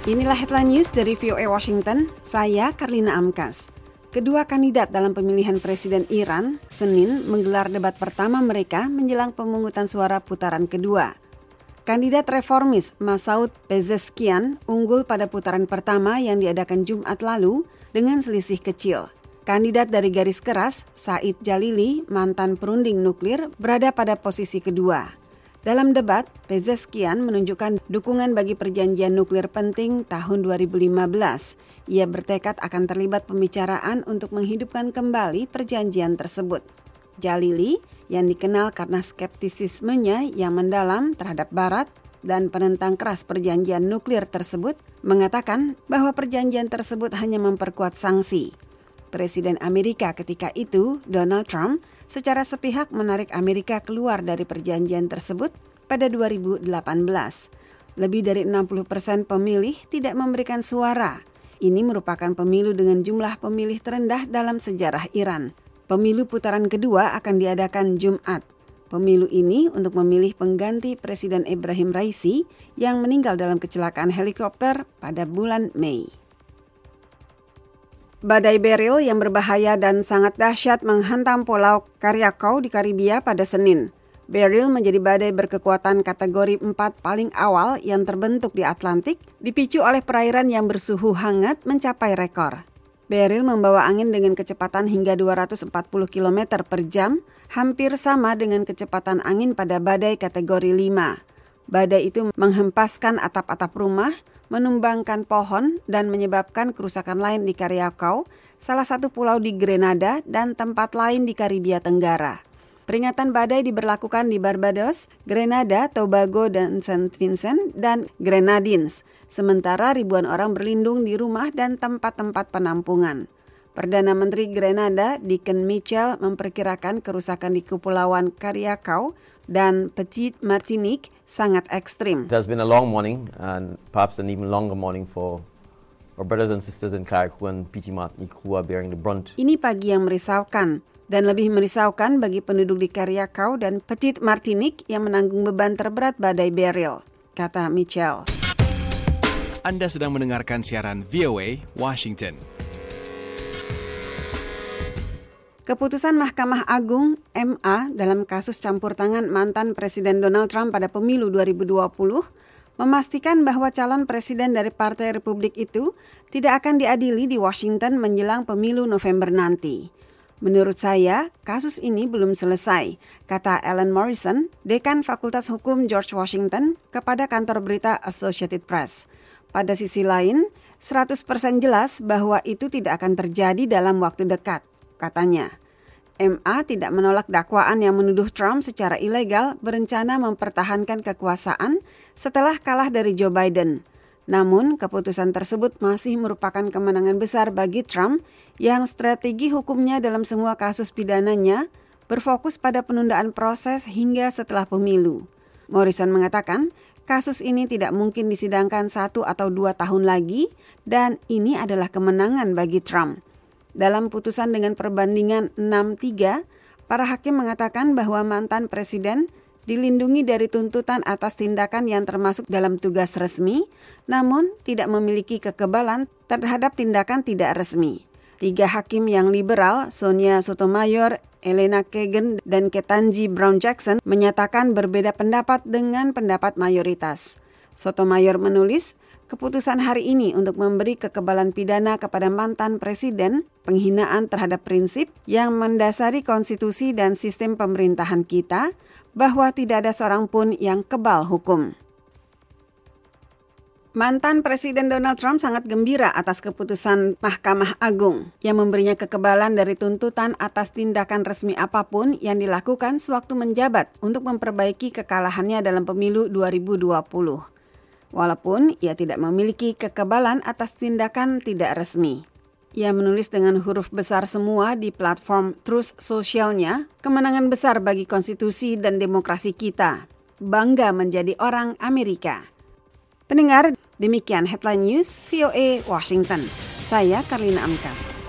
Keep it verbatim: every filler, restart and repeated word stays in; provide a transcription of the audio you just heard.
Inilah headline news dari V O A Washington, saya Karlina Amkas. Kedua kandidat dalam pemilihan presiden Iran, Senin, menggelar debat pertama mereka menjelang pemungutan suara putaran kedua. Kandidat reformis Masoud Pezeshkian unggul pada putaran pertama yang diadakan Jumat lalu dengan selisih kecil. Kandidat dari garis keras, Said Jalili, mantan perunding nuklir, berada pada posisi kedua. Dalam debat, Pezeshkian menunjukkan dukungan bagi perjanjian nuklir penting tahun dua ribu lima belas. Ia bertekad akan terlibat pembicaraan untuk menghidupkan kembali perjanjian tersebut. Jalili, yang dikenal karena skeptisismenya yang mendalam terhadap Barat dan penentang keras perjanjian nuklir tersebut, mengatakan bahwa perjanjian tersebut hanya memperkuat sanksi. Presiden Amerika ketika itu, Donald Trump, secara sepihak menarik Amerika keluar dari perjanjian tersebut pada dua ribu delapan belas. Lebih dari enam puluh persen pemilih tidak memberikan suara. Ini merupakan pemilu dengan jumlah pemilih terendah dalam sejarah Iran. Pemilu putaran kedua akan diadakan Jumat. Pemilu ini untuk memilih pengganti Presiden Ebrahim Raisi yang meninggal dalam kecelakaan helikopter pada bulan Mei. Badai Beryl yang berbahaya dan sangat dahsyat menghantam Pulau Cariacao di Karibia pada Senin. Beryl menjadi badai berkekuatan kategori empat paling awal yang terbentuk di Atlantik, dipicu oleh perairan yang bersuhu hangat mencapai rekor. Beryl membawa angin dengan kecepatan hingga dua ratus empat puluh kilometer per jam, hampir sama dengan kecepatan angin pada badai kategori lima. Badai itu menghempaskan atap-atap rumah, menumbangkan pohon dan menyebabkan kerusakan lain di Cariacao, salah satu pulau di Grenada dan tempat lain di Karibia Tenggara. Peringatan badai diberlakukan di Barbados, Grenada, Tobago, dan Saint Vincent dan Grenadines, sementara ribuan orang berlindung di rumah dan tempat-tempat penampungan. Perdana Menteri Grenada, Deacon Mitchell, memperkirakan kerusakan di Kepulauan Cariacao dan Petite Martinique sangat ekstrim. It has been a long morning and perhaps an even longer morning for our brothers and sisters in Cariacao and Petite Martinique who are bearing the brunt. Ini pagi yang merisaukan dan lebih merisaukan bagi penduduk di Cariacao dan Petite Martinique yang menanggung beban terberat badai Beryl, kata Mitchell. Anda sedang mendengarkan siaran V O A Washington. Keputusan Mahkamah Agung M A dalam kasus campur tangan mantan Presiden Donald Trump pada pemilu dua ribu dua puluh memastikan bahwa calon presiden dari Partai Republik itu tidak akan diadili di Washington menjelang pemilu November nanti. Menurut saya, kasus ini belum selesai, kata Alan Morrison, dekan Fakultas Hukum George Washington, kepada kantor berita Associated Press. Pada sisi lain, seratus persen jelas bahwa itu tidak akan terjadi dalam waktu dekat. Katanya, M A tidak menolak dakwaan yang menuduh Trump secara ilegal berencana mempertahankan kekuasaan setelah kalah dari Joe Biden. Namun, keputusan tersebut masih merupakan kemenangan besar bagi Trump yang strategi hukumnya dalam semua kasus pidananya berfokus pada penundaan proses hingga setelah pemilu. Morrison mengatakan, kasus ini tidak mungkin disidangkan satu atau dua tahun lagi dan ini adalah kemenangan bagi Trump. Dalam putusan dengan perbandingan enam tiga, para hakim mengatakan bahwa mantan presiden dilindungi dari tuntutan atas tindakan yang termasuk dalam tugas resmi, namun tidak memiliki kekebalan terhadap tindakan tidak resmi. Tiga hakim yang liberal, Sonia Sotomayor, Elena Kagan, dan Ketanji Brown Jackson, menyatakan berbeda pendapat dengan pendapat mayoritas. Sotomayor menulis, keputusan hari ini untuk memberi kekebalan pidana kepada mantan presiden, penghinaan terhadap prinsip yang mendasari konstitusi dan sistem pemerintahan kita, bahwa tidak ada seorang pun yang kebal hukum. Mantan Presiden Donald Trump sangat gembira atas keputusan Mahkamah Agung yang memberinya kekebalan dari tuntutan atas tindakan resmi apapun yang dilakukan sewaktu menjabat untuk memperbaiki kekalahannya dalam pemilu dua ribu dua puluh. Walaupun ia tidak memiliki kekebalan atas tindakan tidak resmi. Ia menulis dengan huruf besar semua di platform Truth Socialnya, kemenangan besar bagi konstitusi dan demokrasi kita. Bangga menjadi orang Amerika. Pendengar, demikian Headline News V O A Washington. Saya Karlina Amkas.